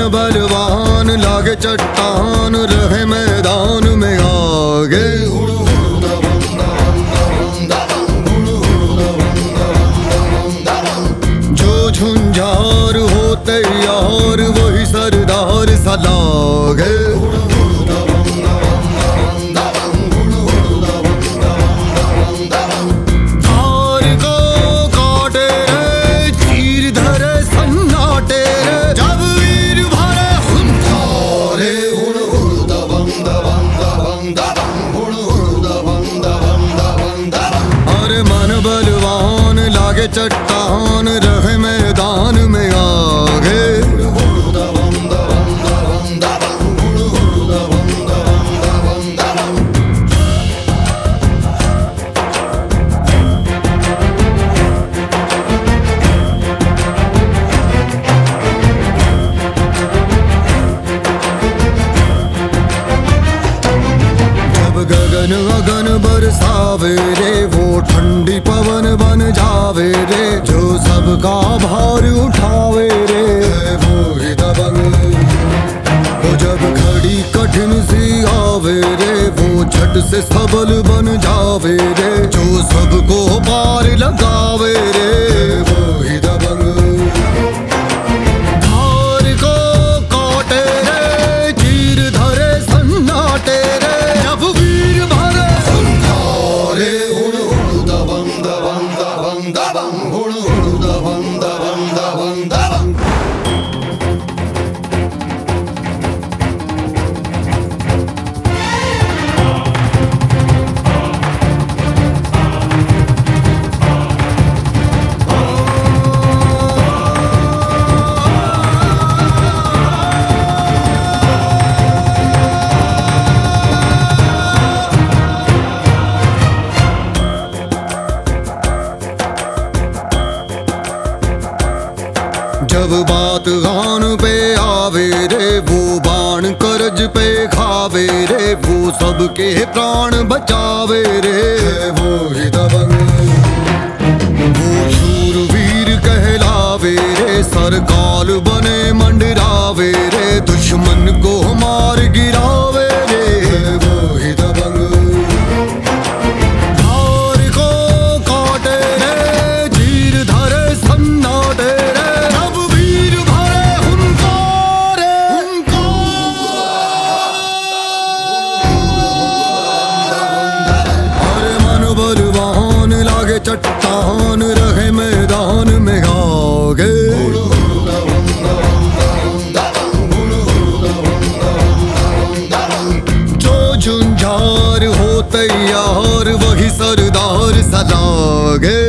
बलवान लागे चट्टान रहे मैदान में आगे। जो झुंझार हो तैयार वही सरदार सा लागे। बलवान लागे चट्टान रहे मैदान में आगे। गगन अगन बरसावे रे वो ठंडी पवन बन जावे रे। जो सबका भार उठावे रे वो ही दबंग। वो जब घड़ी कठिन सी आवे रे वो झट से सबल बन जावे रे। जो सबको पार लगावे रे वो ही दबंग। जब बात गान पे आवे रे वो बाण करज पे खावे रे। वो सबके प्राण बचावे रे वो ही दबंग। वो शूरवीर कहलावे रे सरकाल बने मंडरावे रे। दुश्मन को मार गिरावे रे वो ही दबंग। बलवान लागे चट्टान रहे मैदान में आगे। जो झुंझार हो तैयार वही सरदार सा लागे।